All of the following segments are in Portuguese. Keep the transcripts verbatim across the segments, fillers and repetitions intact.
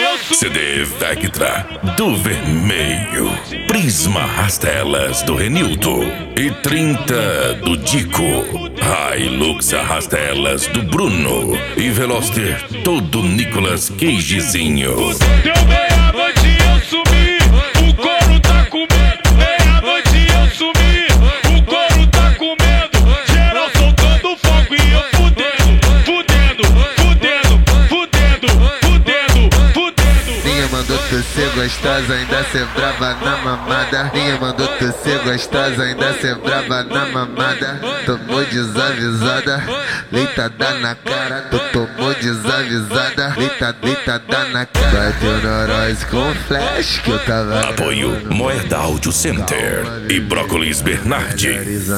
C D Vectra do Vermelho, Prisma Rastelas do Renildo e trinta do Dico, Hilux Rastelas do Bruno e Veloster todo Nicolas Cagezinho. Deu meia-noite eu sumi, o couro tá com medo. Meia-noite eu sumi, o couro tá com medo. Geral soltando fogo e eu fudendo, fudendo, fudendo, fudendo, fudendo, fudendo. Ninguém mandou tu ser gostosa, ainda ser brava na mamada. Ninguém mandou tu ser gostosa, ainda ser brava na mamada. Tomou desavisada, leitada na cara. Tu tomou desavisada, leita, leitada na cara. Bateu noroz com flash que eu tava. Apoio Moeda Audio Center e Brócolis Bernardi.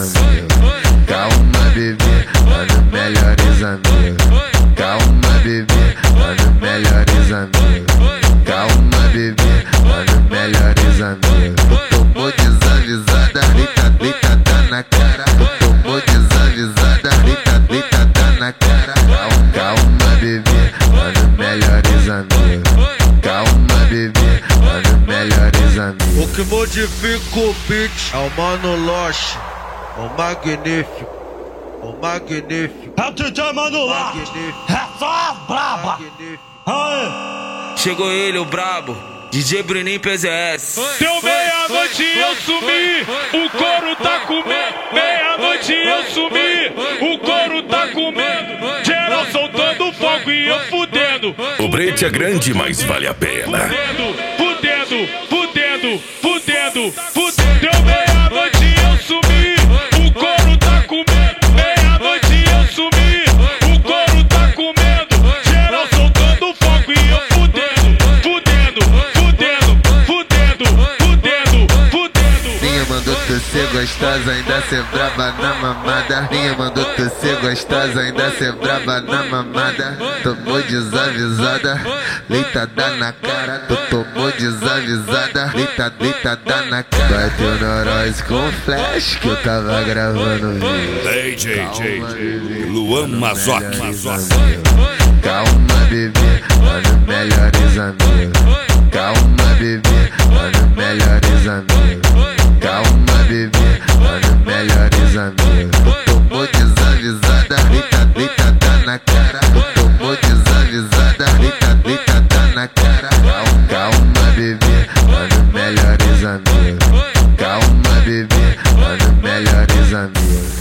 Calma, bebê, mano, melhores amigos. Calma, bebê, mano, melhores amigos. Calma, bebê, mano, melhores amigos. Tu tomou desavisada, leita, leitada na cara. Tu tomou desavisada, leita, leitada na cara. Calma, calma, bebê, mano, melhores amigos. Calma, bebê, mano, melhores amigos. O que modifica o beat é o Mano Loche, o magnífico, o magnífico. É o D J Mano Loche, é só a braba. Aê. Chegou ele, o brabo, D J Bruninho P Z S. Deu meia-noite eu sumi, o couro tá com medo. Meia-noite eu sumi, o couro tá com medo. Geral soltando fogo e eu fudendo. O brete é grande, mas vale a pena. Fudendo, fudendo, fudendo, fudendo, fudendo. Deu meia-noite eu sumi, o couro tá com medo. Meia-noite eu sumi, o couro tá com medo. Geral soltando fogo e eu fudendo, fudendo, fudendo, fudendo, fudendo, fudendo. Ninguém mandou tu ser gostosa, ainda ser brava na mamada. Ninguém mandou tu ser gostosa, ainda ser brava na mamada. Tomou desavisada, leitada na cara. Tu tomou desavisada, leita, leitada na cara. Bateu noroz com flash que eu tava gravando vídeo. D J J J Luan Mazoc. Calma, bebê, mano, melhores amigos. Calma, bebê, mano, melhores amigos. Calma, bebê, mano, melhores amigos. Tu tomou desavisada, leita, leitada na cara. Tu tomou desavisada, leita, leitada na cara. Calma, calma, bebê, mano, melhores amigos. Calma, bebê, mano, melhores amigos.